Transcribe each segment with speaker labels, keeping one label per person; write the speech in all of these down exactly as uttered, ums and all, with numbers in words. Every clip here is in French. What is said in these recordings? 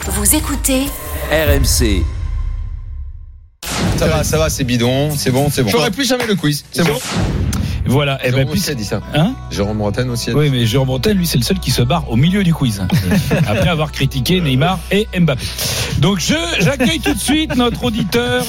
Speaker 1: Vous écoutez
Speaker 2: R M C.
Speaker 3: Ça va, ça va, c'est bidon, c'est bon, c'est bon.
Speaker 4: J'aurais plus jamais le quiz, c'est bon.
Speaker 5: Voilà, et
Speaker 3: Jérôme
Speaker 5: ben
Speaker 3: aussi a dit ça.
Speaker 5: Hein
Speaker 3: Jérôme Bretagne aussi a dit.
Speaker 5: Oui, mais Jérôme Bretagne, lui, c'est le seul qui se barre au milieu du quiz. Après avoir critiqué Neymar et Mbappé. Donc, je, j'accueille tout de suite notre auditeur.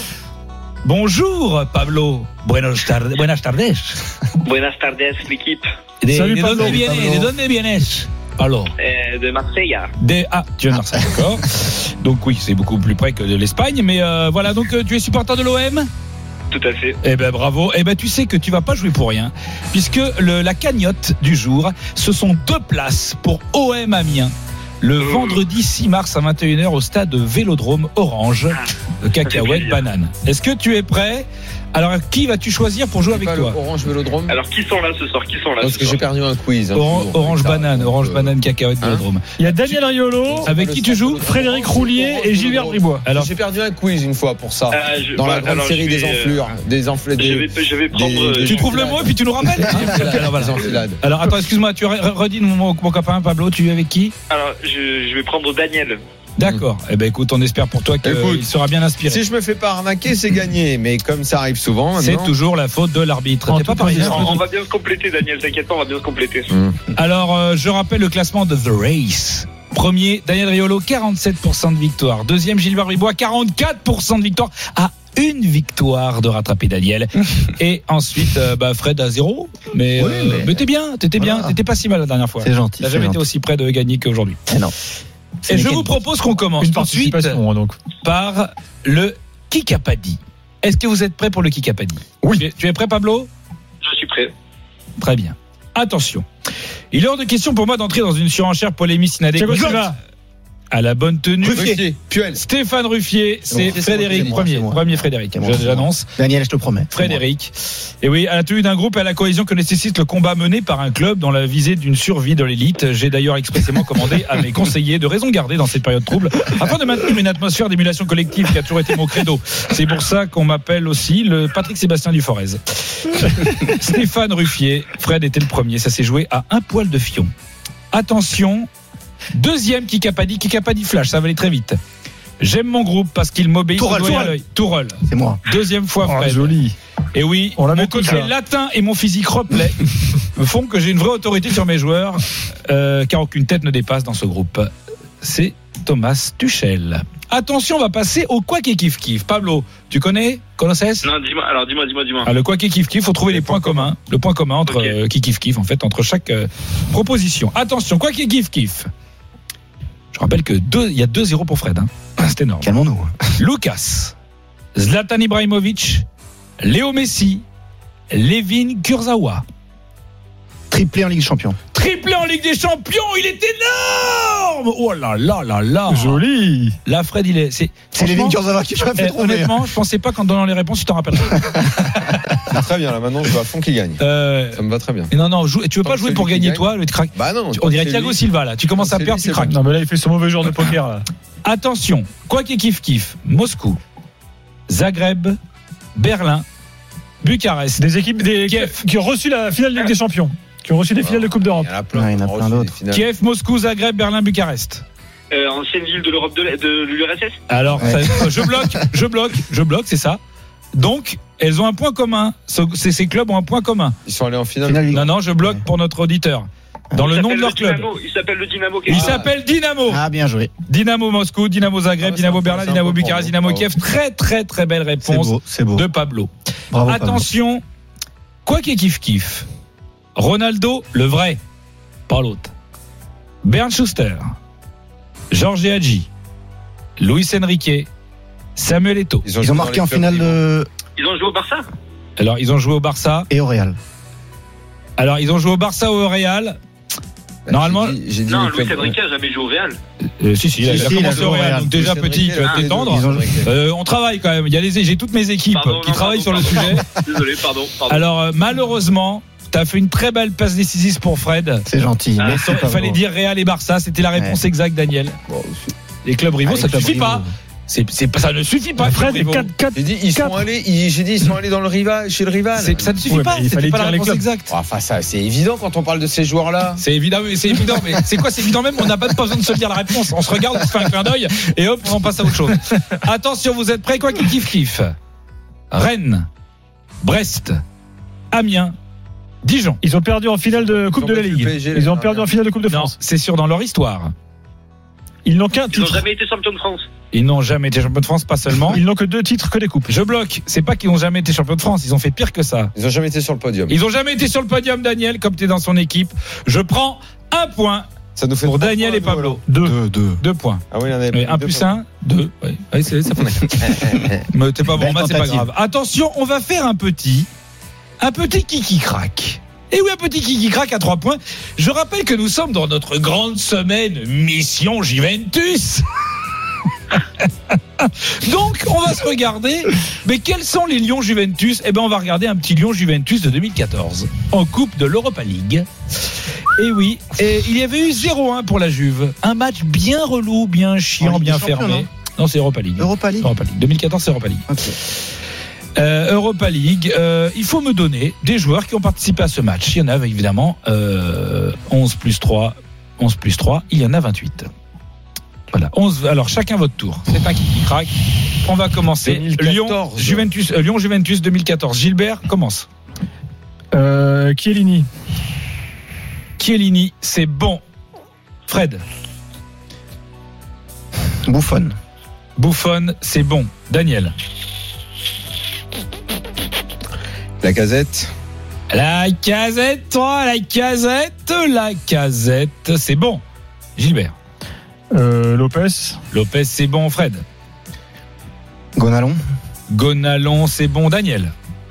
Speaker 5: Bonjour, Pablo. Buenos tardes. Buenas tardes.
Speaker 6: Buenas tardes, l'équipe.
Speaker 5: De,
Speaker 4: Salut,
Speaker 5: de
Speaker 4: Pablo.
Speaker 5: dónde vienes?
Speaker 4: Pablo.
Speaker 5: ¿De dónde vienes? Pablo.
Speaker 6: Euh, de Marseille.
Speaker 5: De, ah, tu viens de Marseille, d'accord. Donc, oui, c'est beaucoup plus près que de l'Espagne. Mais euh, voilà, donc, euh, tu es supporter de l'O M?
Speaker 6: Tout à fait.
Speaker 5: Eh ben bravo. Eh ben tu sais que tu vas pas jouer pour rien, puisque le, la cagnotte du jour, ce sont deux places pour O M Amiens. Le vendredi six mars à vingt et une heures au stade Vélodrome Orange, de cacahuètes, banane. Est-ce que tu es prêt? Alors, qui vas-tu choisir pour jouer avec
Speaker 3: Pas
Speaker 5: toi?
Speaker 3: le Orange Vélodrome.
Speaker 6: Alors, qui sont là ce soir Qui sont là
Speaker 3: Parce
Speaker 6: ce
Speaker 3: que
Speaker 6: soir
Speaker 3: j'ai perdu un quiz. hein,
Speaker 5: Oran-
Speaker 3: toujours.
Speaker 5: Orange
Speaker 3: Ça,
Speaker 5: banane,
Speaker 3: donc,
Speaker 5: Orange
Speaker 3: euh,
Speaker 5: banane, cacahuètes,
Speaker 3: hein
Speaker 5: Vélodrome.
Speaker 4: Il y a Daniel Riolo,
Speaker 5: Avec qui tu joues?
Speaker 4: Frédéric Roulier et Gilbert Bribois.
Speaker 5: Alors,
Speaker 3: J'ai perdu un quiz une fois pour ça.
Speaker 6: Euh, je-
Speaker 3: Dans la
Speaker 6: bah,
Speaker 3: grande
Speaker 6: alors,
Speaker 3: série
Speaker 6: je vais,
Speaker 3: des
Speaker 6: euh,
Speaker 3: enflures, des enflures,
Speaker 6: Je vais,
Speaker 3: des
Speaker 6: je vais prendre.
Speaker 3: des-
Speaker 6: euh,
Speaker 3: des-
Speaker 5: tu trouves le mot et puis tu nous rappelles. Alors, voilà.
Speaker 3: des enfilades.
Speaker 5: Alors attends, excuse-moi, tu re- redis mon, mon copain Pablo, tu es avec qui?
Speaker 6: Alors, je, je vais prendre Daniel.
Speaker 5: D'accord. Eh ben écoute, on espère pour toi
Speaker 3: Écoute,
Speaker 5: qu'il sera bien inspiré.
Speaker 3: Si je me fais pas arnaquer, c'est gagné. Mais comme ça arrive souvent,
Speaker 5: C'est
Speaker 3: maintenant-
Speaker 5: toujours la faute de l'arbitre.
Speaker 4: En
Speaker 5: T'es pas
Speaker 4: tout
Speaker 5: pareil.
Speaker 4: cas,
Speaker 6: On, on va bien se compléter, Daniel. T'inquiète pas, on va bien se compléter.
Speaker 3: Hum.
Speaker 5: Alors, euh, je rappelle le classement de The Race. Premier, Daniel Riolo, quarante-sept pour cent de victoire. Deuxième, Gilbert Bribois, quarante-quatre pour cent de victoire. À une victoire de rattraper Daniel. Et ensuite, euh, bah, Fred à zéro. Mais,
Speaker 7: Oui,
Speaker 5: euh,
Speaker 7: mais-
Speaker 5: mais t'es bien, t'étais bien,
Speaker 7: Voilà.
Speaker 5: t'étais pas si mal la dernière fois.
Speaker 7: C'est gentil.
Speaker 5: T'as
Speaker 7: c'est
Speaker 5: jamais été
Speaker 7: gentil.
Speaker 5: aussi près de gagner qu'aujourd'hui.
Speaker 7: Eh non.
Speaker 5: Et je
Speaker 7: nickel.
Speaker 5: vous propose qu'on commence
Speaker 4: Une
Speaker 5: tout de suite
Speaker 4: participation, hein, donc.
Speaker 5: par le Kikapadi. Est-ce que vous êtes prêts pour le Kikapadi?
Speaker 4: Oui.
Speaker 5: Tu es, tu es prêt, Pablo?
Speaker 6: Je suis prêt.
Speaker 5: Très bien. Attention. Il est hors de question pour moi d'entrer dans une surenchère polémique inadéquate.
Speaker 4: Tchécoslovaque.
Speaker 5: À la bonne tenue.
Speaker 3: Ruffier, Puel.
Speaker 5: Stéphane Ruffier, c'est
Speaker 3: Ruffier, c'est
Speaker 5: Frédéric,
Speaker 3: moi, c'est moi,
Speaker 5: premier,
Speaker 7: c'est moi.
Speaker 5: premier Frédéric,
Speaker 7: C'est moi, c'est moi.
Speaker 5: j'annonce.
Speaker 7: Daniel, je te promets.
Speaker 5: Frédéric. Et oui, à la tenue d'un groupe et à la cohésion que nécessite le combat mené par un club dans la visée d'une survie de l'élite. J'ai d'ailleurs expressément commandé à mes conseillers de raison garder dans cette période trouble afin de maintenir une atmosphère d'émulation collective qui a toujours été mon credo. C'est pour ça qu'on m'appelle aussi le Patrick Sébastien du Forez. Stéphane Ruffier, Fred était le premier, ça s'est joué à un poil de fion. Attention, deuxième Kikapadi, Kikapadi flash, ça va aller très vite. J'aime mon groupe parce qu'il m'obéit
Speaker 7: Tourelle,
Speaker 5: du doigt et à
Speaker 7: Tourelle.
Speaker 5: l'œil. Tourelle.
Speaker 7: C'est moi.
Speaker 5: Deuxième fois,
Speaker 4: Oh,
Speaker 5: Fred.
Speaker 4: joli.
Speaker 5: Et oui,
Speaker 4: On l'avait
Speaker 5: mon
Speaker 4: tous,
Speaker 5: côté
Speaker 4: ça.
Speaker 5: latin et mon physique replet me font que j'ai une vraie autorité sur mes joueurs, euh, car aucune tête ne dépasse dans ce groupe. C'est Thomas Tuchel. Attention, on va passer au quoi qui kiff kiff. Pablo, tu connais? Conoces?
Speaker 6: Non, dis-moi. Alors, dis-moi, dis-moi, dis-moi.
Speaker 5: Ah, le quoi qui kiff kiff, faut trouver les points communs. Le point commun entre
Speaker 6: Ok.
Speaker 5: euh, qui kiff kiff, en fait, entre chaque euh, proposition. Attention, quoi qui kiff kiff. Je rappelle que deux, il y a deux zéro pour Fred. Hein. C'est énorme.
Speaker 7: Calmons-nous.
Speaker 5: Lucas, Zlatan Ibrahimovic, Léo Messi, Levin Kurzawa.
Speaker 7: Triplé en Ligue des Champions.
Speaker 5: Triplé en Ligue des Champions, il est énorme. Oh là là là là.
Speaker 4: Joli.
Speaker 5: Là, Fred, il est. C'est,
Speaker 7: C'est
Speaker 5: franchement,
Speaker 7: Lévin Kurzawa qui m'a
Speaker 5: eh,
Speaker 7: fait trouver.
Speaker 5: honnêtement, je pensais pas qu'en donnant les réponses, tu t'en rappellerais.
Speaker 3: C'est très bien, là maintenant je veux à fond qu'il gagne.
Speaker 5: Euh,
Speaker 3: Ça me va très bien.
Speaker 5: mais non, non, joue- tu veux
Speaker 3: Tant
Speaker 5: pas
Speaker 3: que
Speaker 5: jouer
Speaker 3: c'est
Speaker 5: pour
Speaker 3: lui qui
Speaker 5: gagner,
Speaker 3: gagne.
Speaker 5: toi, le crack.
Speaker 3: Bah non.
Speaker 5: On dirait
Speaker 3: c'est
Speaker 5: Thiago
Speaker 3: lui.
Speaker 5: Silva, là. Tu commences à
Speaker 3: C'est
Speaker 5: perdre,
Speaker 3: lui,
Speaker 5: tu
Speaker 3: c'est
Speaker 5: craques.
Speaker 3: bon.
Speaker 4: Non, mais là, il fait son mauvais joueur de poker, là.
Speaker 5: Attention, quoi qu'il kiff kiff, Moscou, Zagreb, Berlin, Bucarest.
Speaker 4: Des équipes des,
Speaker 5: Kiev.
Speaker 4: qui ont reçu la finale de Ligue des Champions. Qui ont reçu des finales de Coupe d'Europe.
Speaker 3: Il y en a plein.
Speaker 7: Ouais, il y en a
Speaker 3: On
Speaker 7: plein
Speaker 3: reçu
Speaker 7: d'autres.
Speaker 3: des finales.
Speaker 5: Kiev, Moscou, Zagreb, Berlin, Bucarest.
Speaker 6: Euh, ancienne ville de l'Europe de, l'Est- de l'U R S S.
Speaker 5: Alors,
Speaker 7: Ouais.
Speaker 5: ça- je bloque, je bloque, je bloque, c'est ça. Donc, elles ont un point commun. Ce- Ces, ces clubs ont un point commun.
Speaker 3: Ils sont allés en finale.
Speaker 7: Finale Ligue.
Speaker 5: Non, non, je bloque pour notre auditeur. Dans le
Speaker 6: Il
Speaker 5: nom de
Speaker 6: s'appelle
Speaker 5: leur
Speaker 6: le
Speaker 5: club.
Speaker 6: Dynamo. Il s'appelle le Dynamo.
Speaker 5: Il
Speaker 6: Ah.
Speaker 5: s'appelle Dynamo.
Speaker 7: Ah, bien joué.
Speaker 5: Dynamo Moscou, Dynamo Zagreb,
Speaker 3: Ah, c'est
Speaker 5: Dynamo
Speaker 3: un-
Speaker 5: Berlin,
Speaker 3: c'est un
Speaker 5: Dynamo
Speaker 3: peu
Speaker 5: Bucarest,
Speaker 3: pour
Speaker 5: Dynamo
Speaker 3: nous.
Speaker 5: Kiev. Très, très, très belle
Speaker 7: C'est
Speaker 5: réponse
Speaker 7: beau. C'est beau.
Speaker 5: de Pablo.
Speaker 7: Bravo. Pablo.
Speaker 5: Attention, quoi qu'il kiff kiff. Ronaldo, le vrai, pas l'autre. Bernd Schuster, Jorge Hadji, Luis Enrique, Samuel Eto'o.
Speaker 7: Ils ont
Speaker 3: joué dans
Speaker 7: marqué
Speaker 3: les
Speaker 7: en
Speaker 3: clubs
Speaker 7: finale
Speaker 3: rivaux.
Speaker 7: de...
Speaker 6: Ils ont joué au Barça.
Speaker 5: Alors, ils ont joué au Barça.
Speaker 7: et au Real.
Speaker 5: Alors, ils ont joué au Barça ou au Real.
Speaker 3: Bah,
Speaker 5: Normalement-
Speaker 3: j'ai dit- j'ai dit
Speaker 6: Non,
Speaker 3: les
Speaker 6: Luis
Speaker 3: clubs.
Speaker 6: Enrique a jamais joué au Real.
Speaker 5: Euh, si, si, il a,
Speaker 7: Si,
Speaker 5: il a
Speaker 7: si, il a
Speaker 5: commencé
Speaker 7: joué
Speaker 5: au
Speaker 7: au
Speaker 5: Real.
Speaker 7: Real.
Speaker 5: Donc, déjà,
Speaker 3: Luis
Speaker 5: petit, tu vas
Speaker 6: Enrique,
Speaker 5: te détendre.
Speaker 7: Ils ont-
Speaker 5: Euh, on travaille quand même. Il y a les, j'ai toutes mes équipes
Speaker 6: Pardon,
Speaker 5: qui
Speaker 6: non,
Speaker 5: travaillent
Speaker 6: pardon,
Speaker 5: sur le
Speaker 6: pardon.
Speaker 5: sujet.
Speaker 6: Désolé, pardon. pardon.
Speaker 5: Alors, euh, malheureusement, tu as fait une très belle passe décisive pour Fred.
Speaker 7: C'est gentil.
Speaker 6: Ah,
Speaker 7: Merci,
Speaker 5: Il
Speaker 7: Pablo.
Speaker 5: fallait dire Real et Barça. C'était la réponse
Speaker 7: Ouais.
Speaker 5: exacte, Daniel.
Speaker 3: Bon,
Speaker 5: Les clubs rivaux,
Speaker 7: Ah,
Speaker 5: ça
Speaker 7: les
Speaker 5: ne
Speaker 7: clubs
Speaker 5: suffit pas.
Speaker 7: rivaux.
Speaker 5: C'est, c'est pas, ça ne suffit pas.
Speaker 4: Fred,
Speaker 5: Fribourg.
Speaker 4: quatre, quatre,
Speaker 3: J'ai dit, ils sont
Speaker 4: quatre.
Speaker 3: allés, ils- j'ai dit, ils sont allés dans le rival, chez le rival.
Speaker 5: C'est- ça ne suffit
Speaker 4: Ouais,
Speaker 5: pas.
Speaker 4: mais il
Speaker 5: C'était
Speaker 4: fallait
Speaker 5: pas la
Speaker 4: dire les
Speaker 5: réponse
Speaker 4: clubs.
Speaker 5: exacte.
Speaker 3: Enfin, ça, c'est évident quand on parle de ces joueurs-là.
Speaker 5: C'est évident, oui, c'est évident, mais c'est quoi, c'est évident même, on n'a pas besoin de se dire la réponse. On se regarde, on se fait un clin d'œil, et hop, on passe à autre chose. Attention, vous êtes prêts, quoi qu'il kiffe kiffe. Rennes, Brest, Amiens, Dijon.
Speaker 4: Ils ont perdu en finale de Coupe
Speaker 3: Ils ont
Speaker 4: de la
Speaker 3: battu le
Speaker 4: Ligue.
Speaker 3: P S G
Speaker 4: Ils ont
Speaker 3: l'année
Speaker 4: perdu en
Speaker 3: dernière.
Speaker 4: finale de Coupe de
Speaker 5: Non,
Speaker 4: France.
Speaker 5: c'est sûr, dans leur histoire.
Speaker 4: Ils n'ont qu'un
Speaker 6: Ils n'ont
Speaker 4: titre.
Speaker 6: jamais été champions de France.
Speaker 5: Ils n'ont jamais été champions de France, pas seulement.
Speaker 4: Ils n'ont que deux titres que des coupes.
Speaker 5: Je bloque. C'est pas qu'ils n'ont jamais été champions de France, ils ont fait pire que ça.
Speaker 3: Ils ont jamais été sur le podium.
Speaker 5: Ils ont jamais été sur le podium, Daniel, comme tu es dans son équipe. Je prends un point
Speaker 3: Ça nous fait
Speaker 5: pour
Speaker 3: trois
Speaker 5: Daniel
Speaker 3: points,
Speaker 5: et Pablo.
Speaker 3: nous,
Speaker 4: Deux.
Speaker 7: Deux, deux.
Speaker 5: Deux points.
Speaker 3: alors. Ah oui, il y en avait
Speaker 5: Oui, un
Speaker 3: deux
Speaker 5: plus
Speaker 3: points.
Speaker 5: un, deux. Oui, oui, c'est, ça fait. Mais t'es pas bon,
Speaker 7: Belle
Speaker 5: bah, c'est pas
Speaker 7: tentative.
Speaker 5: grave. Attention, on va faire un petit, un petit kiki crack. Et oui, un petit kiki crack à trois points. Je rappelle que nous sommes dans notre grande semaine Mission Juventus. Donc, on va se regarder. Mais quels sont les Lions Juventus? Eh ben, on va regarder un petit Lyon Juventus de deux mille quatorze en Coupe de l'Europa League. Et oui, et il y avait eu zéro un pour la Juve. Un match bien relou, bien chiant,
Speaker 7: En Ligue
Speaker 5: bien
Speaker 7: des Champions,
Speaker 5: fermé.
Speaker 7: non
Speaker 5: Non, c'est Europa League.
Speaker 7: Europa League.
Speaker 5: Europa League. deux mille quatorze, c'est Europa League.
Speaker 7: Ok.
Speaker 5: Euh, Europa League, euh, il faut me donner des joueurs qui ont participé à ce match. Il y en a évidemment euh, onze plus trois. onze plus trois, il y en a vingt-huit. Voilà. onze, alors chacun votre tour. C'est un qui craque. On va commencer.
Speaker 3: deux mille quatorze.
Speaker 5: Lyon Juventus, euh, Lyon Juventus deux mille quatorze. Gilbert, commence.
Speaker 4: Euh, Chiellini.
Speaker 5: Chiellini, c'est bon. Fred.
Speaker 7: Buffon.
Speaker 5: Buffon, c'est bon. Daniel.
Speaker 3: La Casette.
Speaker 5: La Casette, toi, la Casette, la Casette, c'est bon. Gilbert.
Speaker 4: Euh, Lopez.
Speaker 5: Lopez, c'est bon. Fred.
Speaker 7: Gonalon.
Speaker 5: Gonalon, c'est bon. Daniel.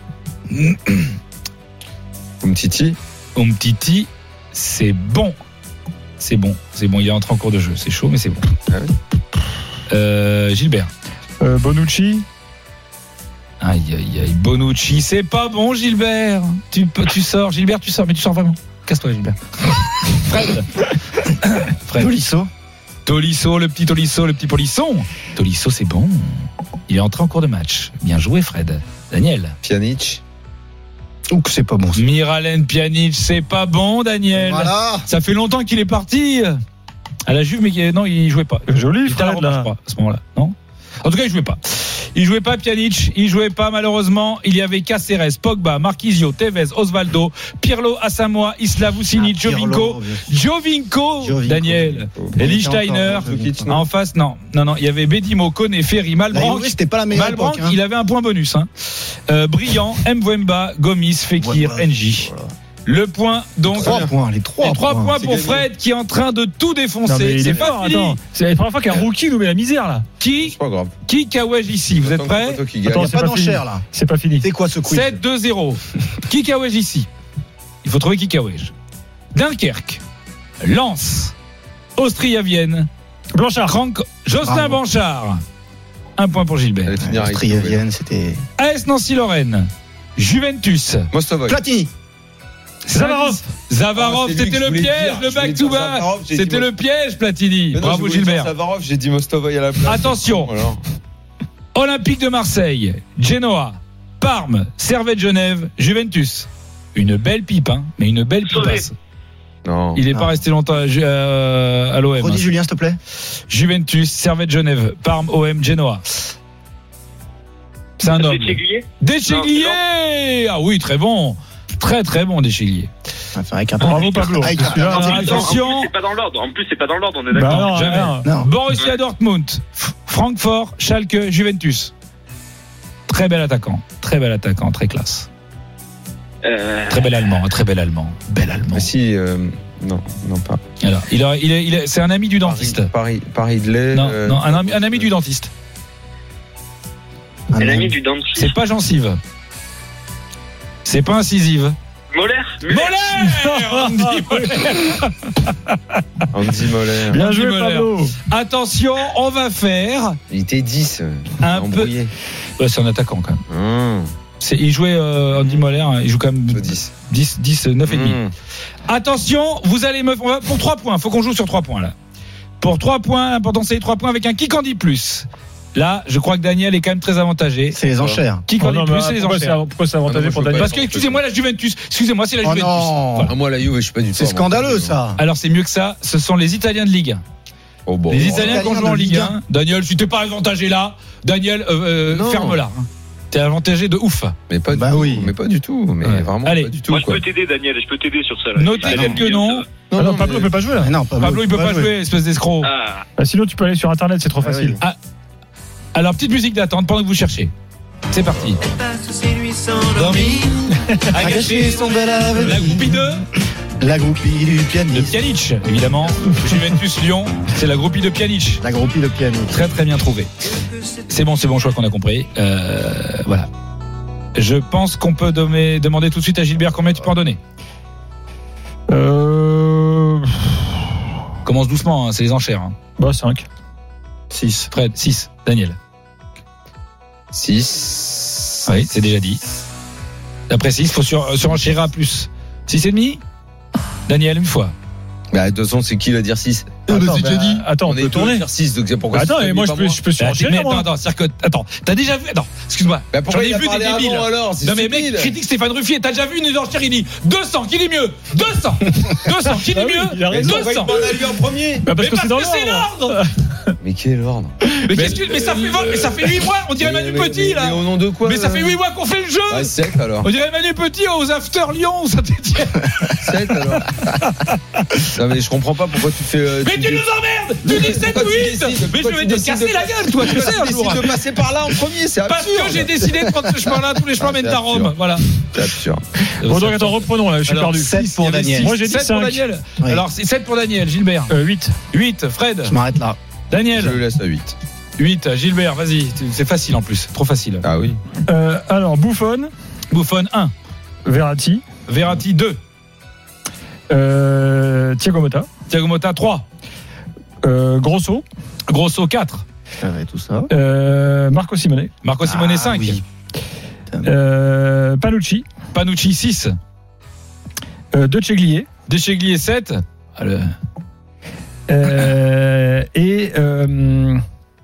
Speaker 3: Umtiti.
Speaker 5: Umtiti, c'est bon. C'est bon. C'est bon. Il est entré en cours de jeu. C'est chaud, mais c'est bon.
Speaker 3: Ah oui.
Speaker 5: Euh, Gilbert.
Speaker 4: Euh, Bonucci.
Speaker 5: Aïe, aïe, aïe. Bonucci, c'est pas bon, Gilbert. Tu, peux- tu sors, Gilbert, tu sors, mais tu sors vraiment. Casse-toi, Gilbert. Fred. Fred.
Speaker 7: Tolisso.
Speaker 5: Tolisso, le petit Tolisso, le petit polisson. Tolisso, c'est bon. Il est entré en cours de match. Bien joué, Fred. Daniel.
Speaker 3: Pjanic.
Speaker 7: Ouh, que c'est pas bon. ça.
Speaker 5: Miralem Pjanic, c'est pas bon, Daniel.
Speaker 7: Voilà.
Speaker 5: Ça fait longtemps qu'il est parti à la Juve, mais qu'il- non, il jouait pas.
Speaker 4: Joli,
Speaker 5: Il était à la
Speaker 4: Fred,
Speaker 5: Roma, je
Speaker 4: là.
Speaker 5: crois, à ce moment-là. Non. En tout cas, il jouait pas. Il jouait pas Pjanic, il jouait pas malheureusement. Il y avait Caceres, Pogba, Marquisio, Tevez, Osvaldo, Pirlo, Asamoah, Isla Vucinic,
Speaker 7: Ah, Pirlo,
Speaker 5: Jovinko,
Speaker 7: bien sûr.
Speaker 5: Jovinko,
Speaker 7: Jovinko.
Speaker 5: Daniel,
Speaker 7: Il
Speaker 5: Eli
Speaker 7: était encore,
Speaker 5: Steiner.
Speaker 7: hein, Jovinko.
Speaker 5: En face, non, non, non. Il y avait Bedimo, Koné, Ferry,
Speaker 7: La
Speaker 5: Malbranck.
Speaker 7: Juve, c'était pas la meilleure
Speaker 5: Malbranck,
Speaker 7: époque. Hein.
Speaker 5: il avait un point bonus. Hein. Euh, Brillant, Mbwemba, Gomis, Fekir,
Speaker 7: Ouais, ouais.
Speaker 5: N'J.
Speaker 7: Voilà.
Speaker 5: Le point, donc.
Speaker 7: Trois points, les trois,
Speaker 5: Les trois points
Speaker 3: C'est
Speaker 5: pour
Speaker 3: gagné.
Speaker 5: Fred qui est en train de tout
Speaker 4: Non, mais
Speaker 5: défoncer.
Speaker 4: il
Speaker 5: C'est
Speaker 4: est
Speaker 5: pas
Speaker 4: fort,
Speaker 5: fini.
Speaker 4: attends. C'est la première fois qu'un rookie nous met la misère, là.
Speaker 5: Qui,
Speaker 3: C'est pas grave.
Speaker 5: qui Kawaj ici? Vous êtes
Speaker 3: Tant que c'est
Speaker 5: prêts?
Speaker 3: pas toi qui
Speaker 4: Attends,
Speaker 3: gagne.
Speaker 7: Il n'y a
Speaker 4: c'est
Speaker 7: pas
Speaker 4: pas fini.
Speaker 7: d'enchère là.
Speaker 4: C'est pas fini.
Speaker 7: C'est quoi ce quiz?
Speaker 5: sept deux zéro. Qui Kawaj ici? Il faut trouver qui Kawaj. Dunkerque, Lens, Austria-Vienne,
Speaker 4: Blanchard.
Speaker 5: Franck, Jocelyn
Speaker 7: Bravo.
Speaker 5: Banchard. Un point pour Gilbert.
Speaker 3: Allez, finir avec
Speaker 7: Austria
Speaker 3: Toulouse.
Speaker 7: Vienne, c'était.
Speaker 5: A S Nancy-Lorraine, Juventus,
Speaker 3: Mostovoy.
Speaker 7: Platini.
Speaker 4: Zavarov.
Speaker 5: Zavarov,
Speaker 3: Ah, c'est lui
Speaker 5: c'était
Speaker 3: que je
Speaker 5: le
Speaker 3: voulais
Speaker 5: piège,
Speaker 3: dire.
Speaker 5: le
Speaker 3: Je voulais
Speaker 5: back
Speaker 3: dire
Speaker 5: to back.
Speaker 3: Zavarov, j'ai
Speaker 5: C'était
Speaker 3: dit
Speaker 5: le piège, Platini.
Speaker 3: Mais non,
Speaker 5: Bravo
Speaker 3: je voulais dire
Speaker 5: Gilbert.
Speaker 3: Zavarov, j'ai dit Mostovoy à la place.
Speaker 5: Attention.
Speaker 3: Voilà.
Speaker 5: Olympique de Marseille, Genoa, Parme, Servette Genève, Juventus. Une belle pipe, hein, mais une belle
Speaker 6: Sauvé.
Speaker 5: pipasse.
Speaker 3: Non.
Speaker 5: Il n'est
Speaker 7: Non.
Speaker 5: pas resté longtemps à, euh, à l'O M.
Speaker 7: Redis Julien, s'il te plaît.
Speaker 5: Juventus, Servette Genève, Parme, O M, Genoa. C'est un homme.
Speaker 6: Deschéglier.
Speaker 5: Deschéglier. Ah oui, très bon. Très très bon Deschéglier.
Speaker 7: Enfin, avec un
Speaker 4: Bravo, Pablo.
Speaker 7: Avec un
Speaker 4: Celui-là,
Speaker 7: penalty.
Speaker 5: Ah, attention.
Speaker 6: En plus, c'est pas dans l'ordre. En plus, c'est pas dans l'ordre, on est
Speaker 4: Bah
Speaker 6: d'accord.
Speaker 4: non,
Speaker 5: jamais.
Speaker 4: non.
Speaker 7: Non.
Speaker 5: Borussia Dortmund, F- Francfort, Schalke, Juventus. Très bel attaquant, très bel attaquant, très classe.
Speaker 6: Euh,
Speaker 5: Très bel allemand, très bel allemand. Bel allemand.
Speaker 3: Mais si, euh, non, non pas.
Speaker 5: Alors, il a- il est- il est- c'est un ami du dentiste.
Speaker 3: Paris, Paris, Paris de lait.
Speaker 5: Non,
Speaker 3: euh,
Speaker 5: non, un ami, un ami du dentiste.
Speaker 7: Un
Speaker 6: c'est l'ami
Speaker 7: ami.
Speaker 6: du dentiste.
Speaker 5: C'est pas gencive. C'est pas incisive.
Speaker 6: Molaire.
Speaker 5: Moller. Andy Moller.
Speaker 3: Andy Moller.
Speaker 4: Bien
Speaker 5: Andy
Speaker 4: joué,
Speaker 5: Moller.
Speaker 4: Pablo.
Speaker 5: Attention, on va faire
Speaker 3: Il était dix. euh,
Speaker 5: un peu.
Speaker 3: embrouillé.
Speaker 5: Ouais, c'est un attaquant quand même.
Speaker 3: Hum,
Speaker 5: C'est, il jouait euh, Andy Moller, hein, il joue quand même
Speaker 3: le dix.
Speaker 5: dix, dix, neuf et demi.
Speaker 3: Hum.
Speaker 5: Attention, vous allez me on va- pour trois points. Faut qu'on joue sur trois points là. Pour trois points, l'important c'est les trois points avec un qui qu'en dit plus. Là, je crois que Daniel est quand même très avantagé.
Speaker 7: C'est les enchères.
Speaker 5: Qui
Speaker 4: Oh
Speaker 5: connaît
Speaker 4: non,
Speaker 5: le plus,
Speaker 4: mais
Speaker 5: c'est les
Speaker 4: pourquoi
Speaker 5: enchères.
Speaker 4: c'est- Pourquoi c'est avantagé
Speaker 3: Ah non, moi,
Speaker 4: pour
Speaker 3: je veux
Speaker 4: Daniel?
Speaker 5: Parce que, excusez-moi, la Juventus. Excusez-moi, c'est la
Speaker 7: Oh
Speaker 5: Juventus.
Speaker 7: non.
Speaker 5: Voilà.
Speaker 3: Ah, moi, la Juve, je suis pas du tout.
Speaker 7: C'est scandaleux ça.
Speaker 5: Alors, c'est mieux que ça. Ce sont les Italiens de Ligue un.
Speaker 3: Oh, bon.
Speaker 5: Les
Speaker 3: bon.
Speaker 5: Italiens qui ont
Speaker 7: Italiens
Speaker 5: joué en
Speaker 7: de
Speaker 5: Ligue
Speaker 7: Ligue
Speaker 5: un. Daniel, si t'es pas avantagé là, Daniel, euh, euh,
Speaker 3: Non.
Speaker 5: ferme-la. hein. T'es avantagé de ouf.
Speaker 3: Mais pas du
Speaker 7: Bah
Speaker 3: tout.
Speaker 7: oui.
Speaker 3: Mais pas du tout. Mais
Speaker 5: Ouais.
Speaker 3: vraiment
Speaker 5: Allez.
Speaker 3: pas du tout.
Speaker 6: Moi, je
Speaker 3: quoi.
Speaker 6: peux t'aider, Daniel. Je peux t'aider sur ça. Là.
Speaker 5: Notez
Speaker 6: Ah, non,
Speaker 5: quelques
Speaker 6: mais-
Speaker 5: noms.
Speaker 3: Non,
Speaker 4: Ah non,
Speaker 3: non,
Speaker 4: Pablo
Speaker 3: mais-
Speaker 4: peut pas jouer là.
Speaker 7: Ah non, Pablo,
Speaker 5: Pablo, il peut pas jouer, espèce d'escroc.
Speaker 6: Ah,
Speaker 4: Bah, sinon, tu peux aller sur internet, c'est trop
Speaker 7: Ah
Speaker 4: facile.
Speaker 7: oui.
Speaker 5: Alors, petite musique d'attente pendant que vous cherchez. C'est parti. Dormi, agaché,
Speaker 7: son bel
Speaker 5: la
Speaker 7: avenir.
Speaker 5: groupie deux,
Speaker 7: La groupie du
Speaker 5: de
Speaker 7: pianiste.
Speaker 5: Pjanic, évidemment. Juventus Lyon, c'est la groupie de Pjanic.
Speaker 7: La groupie de pianiste.
Speaker 5: Très très bien trouvé. C'est bon, c'est bon, je crois qu'on a compris. Euh, voilà. Je pense qu'on peut donner- demander tout de suite à Gilbert combien tu peux en donner.
Speaker 4: Euh.
Speaker 5: Commence doucement, hein, c'est les enchères. hein.
Speaker 4: Bah, cinq.
Speaker 7: six.
Speaker 5: Fred, six. Daniel.
Speaker 3: six.
Speaker 5: Oui, c'est déjà dit. Après six, il faut sur, surenchérir à plus. six et demi. Daniel, une fois.
Speaker 3: Bah, de toute façon, c'est qui va dire six?
Speaker 4: Attends,
Speaker 7: bah,
Speaker 4: bah, attends, on,
Speaker 3: On est
Speaker 4: peut
Speaker 3: deux
Speaker 4: tourner.
Speaker 3: à dire six, donc c'est pourquoi.
Speaker 4: Bah, attends,
Speaker 3: c'est
Speaker 4: et moi, je
Speaker 3: pas
Speaker 4: peux, je peux
Speaker 5: Bah, mais
Speaker 4: surenchérir.
Speaker 5: attends,
Speaker 4: moi.
Speaker 5: attends, c'est-à-dire que. Attends, t'as déjà vu. Attends, excuse-moi.
Speaker 3: Bah, pourquoi
Speaker 5: J'en ai
Speaker 3: il a
Speaker 5: vu des
Speaker 3: parlé
Speaker 5: débiles.
Speaker 3: avant, alors? C'est
Speaker 5: Non, mais
Speaker 3: stupide.
Speaker 5: mec, critique Stéphane Ruffier. T'as déjà vu une enchère, il dit deux cents, qui dit mieux deux cents deux cents, qui dit
Speaker 4: Ah oui,
Speaker 5: mieux
Speaker 4: il a
Speaker 3: Mais
Speaker 4: raison.
Speaker 3: pourquoi il
Speaker 5: deux cents.
Speaker 3: parle à lui en premier?
Speaker 4: Bah, parce
Speaker 5: Mais
Speaker 4: que c'est dans
Speaker 5: c'est
Speaker 4: l'ordre.
Speaker 5: l'ordre.
Speaker 3: Mais quel ordre?
Speaker 5: Mais qu'est-ce que. Mais ça fait vingt- mais ça fait huit mois, on dirait Manu
Speaker 3: Mais- mais-
Speaker 5: Petit,
Speaker 3: mais-
Speaker 5: là.
Speaker 3: Mais au nom de quoi?
Speaker 5: Mais ça
Speaker 3: là
Speaker 5: fait huit mois qu'on fait le jeu.
Speaker 3: Ah, sept alors.
Speaker 5: On dirait Manu Petit aux After Lyon ou Saint-Etienne.
Speaker 3: sept alors. Non, mais je comprends pas pourquoi tu fais. euh,
Speaker 5: Mais tu nous emmerdes. Tu dis sept
Speaker 3: Pourquoi
Speaker 5: ou
Speaker 3: tu
Speaker 5: huit.
Speaker 3: décides-
Speaker 5: Mais je
Speaker 3: pourquoi
Speaker 5: vais
Speaker 3: tu
Speaker 5: te
Speaker 3: décides
Speaker 5: casser
Speaker 3: de-
Speaker 5: la gueule, toi, tu sais, un jour.
Speaker 3: décides de passer par là en premier, c'est
Speaker 5: Parce
Speaker 3: absurde.
Speaker 5: que j'ai décidé de prendre ce chemin-là, tous les chemins
Speaker 3: Ah,
Speaker 5: mènent
Speaker 3: c'est
Speaker 5: à Rome.
Speaker 3: absurde.
Speaker 5: Voilà.
Speaker 3: C'est absurde.
Speaker 4: Bon, donc, attends, reprenons là, je suis
Speaker 5: Alors,
Speaker 4: perdu.
Speaker 7: sept pour
Speaker 5: Il y avait
Speaker 7: Daniel.
Speaker 5: six.
Speaker 4: Moi, j'ai dit
Speaker 5: sept pour
Speaker 4: cinq.
Speaker 5: Daniel.
Speaker 7: Oui.
Speaker 5: Alors, c'est sept pour Daniel. Gilbert.
Speaker 4: Euh, huit.
Speaker 5: huit. Fred.
Speaker 7: Je m'arrête là.
Speaker 3: Je
Speaker 5: Daniel.
Speaker 3: le laisse à huit.
Speaker 5: huit. Gilbert, vas-y. C'est facile en plus. Trop facile.
Speaker 3: Ah oui.
Speaker 4: Euh, alors, Buffon,
Speaker 5: Buffon, un.
Speaker 4: Verratti,
Speaker 5: Verratti, deux.
Speaker 4: euh, Thiago Motta,
Speaker 5: Thiago Motta, trois.
Speaker 4: euh, Grosso,
Speaker 5: Grosso, quatre.
Speaker 7: Et tout ça.
Speaker 4: euh, Marco Simone,
Speaker 5: Marco Simone,
Speaker 7: Ah,
Speaker 5: cinq.
Speaker 7: oui.
Speaker 4: euh, Panucci,
Speaker 5: Panucci, six.
Speaker 4: euh, De Cheglier,
Speaker 5: Descheglier, sept. Ah, le-
Speaker 4: euh, et euh,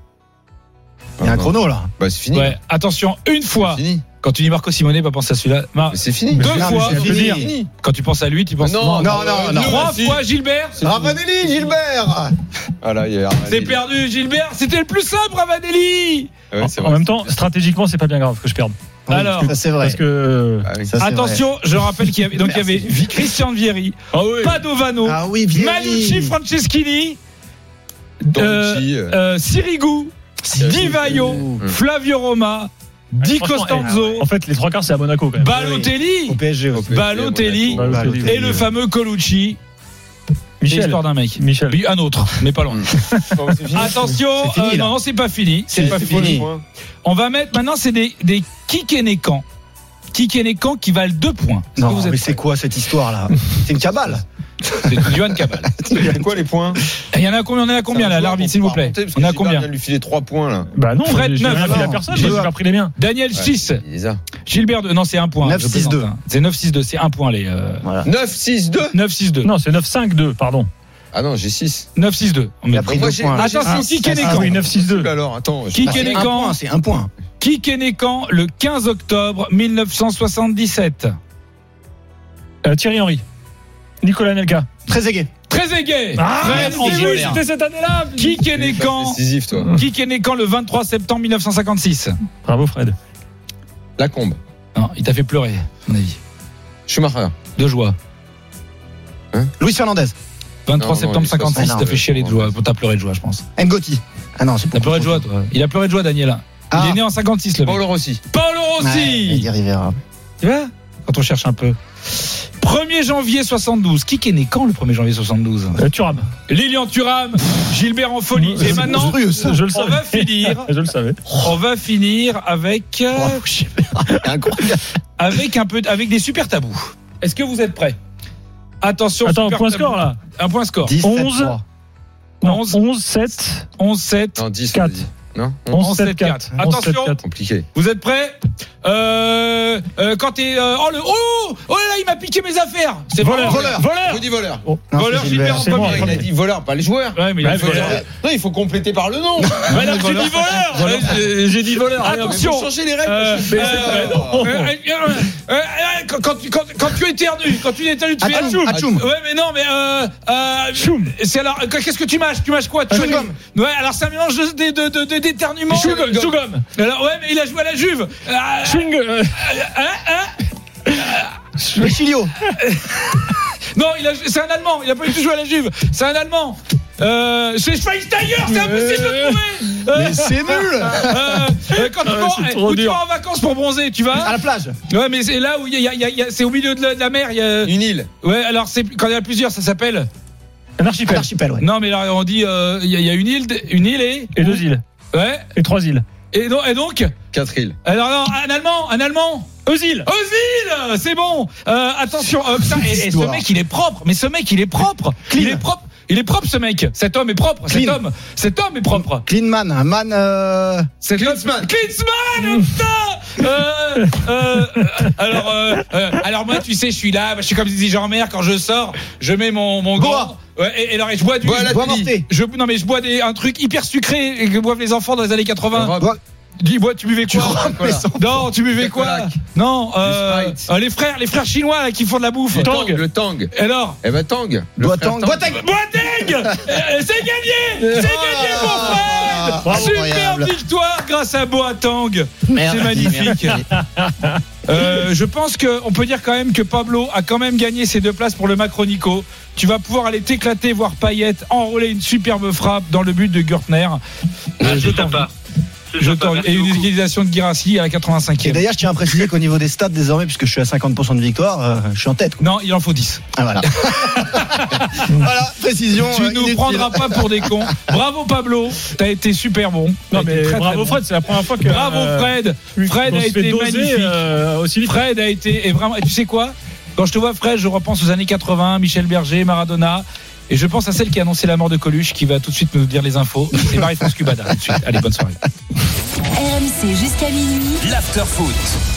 Speaker 7: Il y a un chrono là.
Speaker 3: Bah, c'est fini.
Speaker 5: Ouais, attention, une fois.
Speaker 3: C'est fini.
Speaker 5: Quand tu dis Marco Simone, pas penser à celui-là. Mar-
Speaker 3: Mais c'est fini.
Speaker 5: Deux
Speaker 7: Non, mais
Speaker 5: fois.
Speaker 7: c'est fini.
Speaker 3: fini.
Speaker 5: Quand tu penses à lui, tu penses.
Speaker 3: Non,
Speaker 7: non, non, non.
Speaker 5: Trois
Speaker 3: si.
Speaker 5: fois Gilbert.
Speaker 7: Ravanelli, Gilbert.
Speaker 3: Voilà, il y a.
Speaker 5: C'est perdu, Gilbert. C'était le plus simple, Ravanelli.
Speaker 3: Ouais, c'est
Speaker 4: en
Speaker 3: vrai.
Speaker 4: même temps, stratégiquement, c'est pas bien grave que je perde.
Speaker 5: Alors,
Speaker 7: ça c'est vrai.
Speaker 4: Parce que.
Speaker 3: Ah oui.
Speaker 7: Ça, c'est
Speaker 5: attention, je rappelle qu'il y avait, donc il y avait Vi- Christian Vieri,
Speaker 4: Ah oui.
Speaker 5: Padovano,
Speaker 7: vrai. Ah oui, Vieri.
Speaker 5: Manucci Franceschini, euh,
Speaker 3: Doncic, euh,
Speaker 5: euh, Sirigu, Di Vaio,
Speaker 3: Mm.
Speaker 5: Flavio Roma, Di
Speaker 4: Franchement,
Speaker 5: Costanzo,
Speaker 4: En fait, les trois quarts, c'est à Monaco quand même.
Speaker 7: Au
Speaker 5: Balotelli
Speaker 7: P S G aussi.
Speaker 3: Au P S G,
Speaker 5: Balotelli.
Speaker 3: Monaco.
Speaker 4: Balotelli.
Speaker 5: et le fameux Colucci. C'est
Speaker 4: Michel.
Speaker 5: l'histoire d'un mec.
Speaker 4: Michel.
Speaker 5: Puis un autre, mais pas loin. Attention,
Speaker 7: C'est fini,
Speaker 5: euh,
Speaker 7: là.
Speaker 5: non, c'est pas fini. C'est
Speaker 7: C'est
Speaker 5: pas
Speaker 7: fini.
Speaker 5: fini. On va mettre maintenant, c'est des des Kikenekan. Kikenekan qui valent deux points. Est-ce que
Speaker 7: Non,
Speaker 5: vous êtes
Speaker 7: mais c'est
Speaker 5: prêts
Speaker 7: quoi cette histoire là? C'est une cabale.
Speaker 5: C'est Johan Cabal.
Speaker 3: C'est quoi les points?
Speaker 5: Il y en a combien On est à combien là, l'arbitre, s'il vous plaît On est à combien
Speaker 3: On vient de lui filer trois points là.
Speaker 4: Bah non,
Speaker 5: Fred,
Speaker 4: j'ai j'ai
Speaker 5: neuf.
Speaker 4: rien fait à
Speaker 7: Non,
Speaker 4: personne,
Speaker 5: j'ai-
Speaker 4: j'ai pas pris les miens.
Speaker 5: Daniel, six.
Speaker 3: Il les a.
Speaker 5: Gilbert, deux. Non, c'est un point.
Speaker 7: neuf
Speaker 5: Je
Speaker 7: six deux.
Speaker 5: plaisante, hein. C'est neuf six deux, c'est un point les. euh,
Speaker 7: Voilà.
Speaker 3: neuf six deux.
Speaker 5: neuf six deux.
Speaker 4: Non, c'est neuf cinq deux, pardon.
Speaker 3: Ah non, j'ai six.
Speaker 5: neuf six deux. On met-
Speaker 7: Il a pris
Speaker 3: Moi,
Speaker 7: deux
Speaker 3: j'ai-
Speaker 7: points.
Speaker 3: moi, j'ai
Speaker 5: Attention,
Speaker 3: six.
Speaker 5: Kikenekan.
Speaker 4: Ah oui, neuf six deux.
Speaker 3: Alors, attends. je-
Speaker 5: Qui-
Speaker 7: Ah, c'est un
Speaker 5: Kikenekan.
Speaker 7: point, c'est un point.
Speaker 5: Kikenekan, le quinze octobre mille neuf cent soixante-dix-sept.
Speaker 4: Euh, Thierry Henry. Nicolas Nelka.
Speaker 7: Très aigué.
Speaker 5: Très
Speaker 4: Ah,
Speaker 5: Fred,
Speaker 4: c'est
Speaker 5: en
Speaker 4: oui,
Speaker 5: volée.
Speaker 4: c'était cette année-là.
Speaker 5: Kikenekan.
Speaker 3: Décisif, toi.
Speaker 5: Kikenekan le vingt-trois septembre mille neuf cent cinquante-six.
Speaker 4: Bravo Fred.
Speaker 3: La combe.
Speaker 5: Non, il t'a fait pleurer, à mon avis.
Speaker 3: Schumacher.
Speaker 5: De joie.
Speaker 7: Luis Fernandez.
Speaker 5: vingt-trois
Speaker 3: Non, non,
Speaker 5: septembre
Speaker 3: il est
Speaker 5: cinquante-six,
Speaker 7: soixante.
Speaker 5: t'as fait chialer de joie. T'as pleuré de joie, je pense.
Speaker 7: Ngoti. Ah non, c'est
Speaker 5: T'as pleuré de joie, toi. Il a pleuré de joie, Daniel.
Speaker 7: Ah.
Speaker 5: Il est né en cinquante-six, le mec.
Speaker 3: Paolo Rossi.
Speaker 5: Paolo
Speaker 7: Ouais,
Speaker 5: Rossi.
Speaker 7: Eddie Rivera.
Speaker 5: Tu vois Quand on cherche un peu. premier janvier soixante-douze. Qui est né quand le premier janvier soixante-douze
Speaker 4: Euh, Thuram.
Speaker 5: Lilian Thuram, Gilbert en folie. Et maintenant,
Speaker 7: monstrueux, ça.
Speaker 4: Je le
Speaker 5: on
Speaker 4: savais.
Speaker 5: va finir.
Speaker 4: Je le savais.
Speaker 5: On va finir avec euh,
Speaker 7: Oh, je sais pas. Incroyable.
Speaker 5: avec un peu avec des super tabous. Est-ce que vous êtes prêts? Attention,
Speaker 4: Attends,
Speaker 5: super
Speaker 4: point
Speaker 5: tabou.
Speaker 4: score là.
Speaker 5: Un point score.
Speaker 7: dix,
Speaker 4: onze.
Speaker 7: sept, trois.
Speaker 4: Non,
Speaker 5: onze.
Speaker 4: onze sept
Speaker 5: onze sept.
Speaker 3: Non, dix.
Speaker 4: quatre.
Speaker 3: on a dit. Non.
Speaker 4: onze sept quatre.
Speaker 5: Attention,
Speaker 3: Compliqué.
Speaker 5: vous êtes prêts euh, euh, Quand t'es. Euh, oh, le, oh, oh là là, il m'a piqué mes affaires. C'est
Speaker 4: Voleur,
Speaker 5: voleur.
Speaker 4: voleur.
Speaker 3: Je dis voleur.
Speaker 7: Non,
Speaker 5: Voleur,
Speaker 7: c'est
Speaker 5: Gilbert
Speaker 7: Gilbert.
Speaker 5: en
Speaker 4: C'est moi,
Speaker 5: premier.
Speaker 3: Il a dit voleur, pas les joueurs.
Speaker 5: Ouais, mais il a
Speaker 3: Il faut
Speaker 5: voleur.
Speaker 3: dire- Non, il faut compléter par le nom.
Speaker 4: Ouais, non, j'ai dit voleur.
Speaker 5: Voleur.
Speaker 4: Euh, J'ai dit voleur.
Speaker 5: Attention.
Speaker 3: Il faut changer les règles.
Speaker 5: Euh,
Speaker 3: parce que-
Speaker 5: euh,
Speaker 3: Euh,
Speaker 5: euh, euh, euh, euh, quand, quand, tu- quand, quand tu éternues, quand tu éternues, tu fais.
Speaker 7: Atchoum, atchoum.
Speaker 5: Ouais, mais non, mais euh, euh,
Speaker 4: Choum.
Speaker 5: c'est alors. Qu'est-ce que tu mâches Tu mâches quoi
Speaker 7: Chewing gum.
Speaker 5: Ouais, alors c'est un mélange de, de, de, de, de- d'éternuement.
Speaker 4: Chewing gum.
Speaker 5: Alors ouais, mais il a joué à la Juve. Euh,
Speaker 4: Chewing. euh,
Speaker 5: hein, hein
Speaker 7: Le Chilio.
Speaker 5: non, il a, c'est un Allemand. Il a pas du tout joué à la Juve. C'est un Allemand. Euh, c'est Schweinsteiger. C'est impossible de trouver. Euh,
Speaker 7: Mais c'est nul.
Speaker 5: euh, euh, quand tu
Speaker 4: Ouais,
Speaker 5: vas,
Speaker 4: c'est
Speaker 5: eh,
Speaker 4: trop
Speaker 5: où tu
Speaker 4: dur.
Speaker 5: vas en vacances pour bronzer, tu
Speaker 7: À
Speaker 5: vas.
Speaker 7: la plage.
Speaker 5: Ouais, mais c'est là où il y a, il y a- il y a- c'est au milieu de la, de la mer. Il y a.
Speaker 3: Une île.
Speaker 5: Ouais, alors c'est quand il y en a plusieurs, ça s'appelle.
Speaker 4: Un archipel.
Speaker 7: Archipel, ouais.
Speaker 5: Non, mais là on dit euh, il y, a- il y a une île, une île et.
Speaker 4: Et deux îles.
Speaker 5: Ouais.
Speaker 4: Et trois îles.
Speaker 5: Et donc, et donc.
Speaker 3: Quatre îles.
Speaker 5: Alors non, un Allemand, un Allemand.
Speaker 4: Ozil.
Speaker 5: Ozil, c'est bon. Euh, attention, euh, putain, et, et ce
Speaker 7: Histoire.
Speaker 5: mec, il est propre. Mais ce mec, il est propre. Il est propre. Il est propre, ce mec. Cet homme est propre. Cet
Speaker 7: Clean.
Speaker 5: homme, cet homme est propre.
Speaker 7: Clean man. Un man. euh,
Speaker 5: Cet homme-
Speaker 3: Klinsmann.
Speaker 5: Klinsmann, putain. Euh, euh, alors, euh, euh, alors moi, tu sais, je suis là. Je suis comme disait Jean-Mer quand je sors. Je mets mon mon
Speaker 7: Goa.
Speaker 5: gant. Ouais, et, et alors, et je bois du.
Speaker 3: Bois à la
Speaker 7: Bois
Speaker 3: télé.
Speaker 7: morté.
Speaker 5: je, non mais je bois des, un truc hyper sucré que boivent les enfants dans les années quatre-vingts.
Speaker 3: Europe.
Speaker 7: Bois-
Speaker 5: Dis, bois, tu buvais quoi
Speaker 3: Voilà.
Speaker 5: Non, tu buvais quoi
Speaker 3: Colac.
Speaker 5: Non, euh,
Speaker 3: Du Sprite.
Speaker 5: euh, les frères, les frères chinois là, qui font de la bouffe.
Speaker 3: Le
Speaker 5: Tang.
Speaker 3: Tang. Le Tang.
Speaker 5: Et alors
Speaker 3: Eh ben Tang. Le
Speaker 7: Boateng.
Speaker 3: frère Tang.
Speaker 7: Boateng.
Speaker 5: Boateng Euh, C'est gagné C'est gagné pour Fred
Speaker 7: Bravo,
Speaker 5: Super
Speaker 7: incroyable.
Speaker 5: victoire grâce à Boateng.
Speaker 7: Merde.
Speaker 5: C'est magnifique. Euh, je pense qu'on peut dire quand même que Pablo a quand même gagné ses deux places pour le Macronico. Tu vas pouvoir aller t'éclater, voir Payet enrôler une superbe frappe dans le but de Gürtner.
Speaker 6: Ah,
Speaker 5: je
Speaker 6: c'est
Speaker 5: t'en
Speaker 6: sympa. C'est
Speaker 5: je
Speaker 6: sympa,
Speaker 5: t'en-
Speaker 6: merci
Speaker 5: et une
Speaker 6: beaucoup.
Speaker 5: égalisation de Guirassy à la
Speaker 7: Et
Speaker 5: quatre-vingt-cinquième.
Speaker 7: d'ailleurs, je tiens à préciser qu'au niveau des stats, désormais, puisque je suis à cinquante pour cent de victoire, euh, je suis en tête. quoi.
Speaker 5: Non, il en faut dix.
Speaker 7: Ah, voilà. Voilà, précision.
Speaker 5: Tu
Speaker 7: euh,
Speaker 5: nous
Speaker 7: inutile.
Speaker 5: prendras pas pour des cons. Bravo Pablo, t'as été super bon.
Speaker 4: Non
Speaker 5: T'as
Speaker 4: mais
Speaker 5: été très, très
Speaker 4: bravo
Speaker 5: bon.
Speaker 4: Fred, c'est la première fois que.
Speaker 5: Bravo
Speaker 4: euh,
Speaker 5: Fred. Fred
Speaker 4: on
Speaker 5: a
Speaker 4: se fait
Speaker 5: été
Speaker 4: doser,
Speaker 5: magnifique.
Speaker 4: euh, aussi vite.
Speaker 5: Fred a été et vraiment. Et tu sais quoi? Quand je te vois Fred, je repense aux années quatre-vingts, Michel Berger, Maradona. Et je pense à celle qui a annoncé la mort de Coluche, qui va tout de suite nous dire les infos. C'est Marie-France Cubada. Tout de suite. Allez, bonne soirée.
Speaker 1: R M C jusqu'à minuit.
Speaker 2: l'after foot.